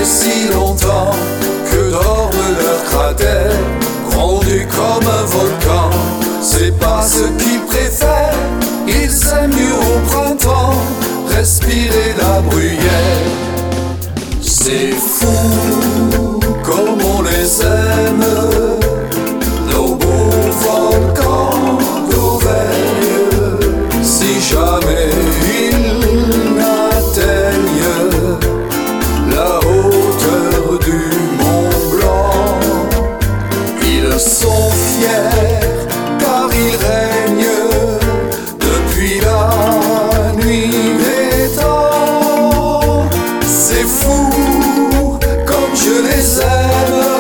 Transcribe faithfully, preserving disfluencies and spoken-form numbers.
si longtemps que dorment leurs cratères, grondés comme un volcan. C'est pas ce qu'ils préfèrent, ils aiment mieux au printemps respirer la bruyère. C'est fou comme on les aime, nos beaux volcans d'Auvergne. Si jamais ils n'atteignent la hauteur du Mont Blanc, ils sont fiers car ils règnent depuis la nuit des temps. C'est fou comme je les aime,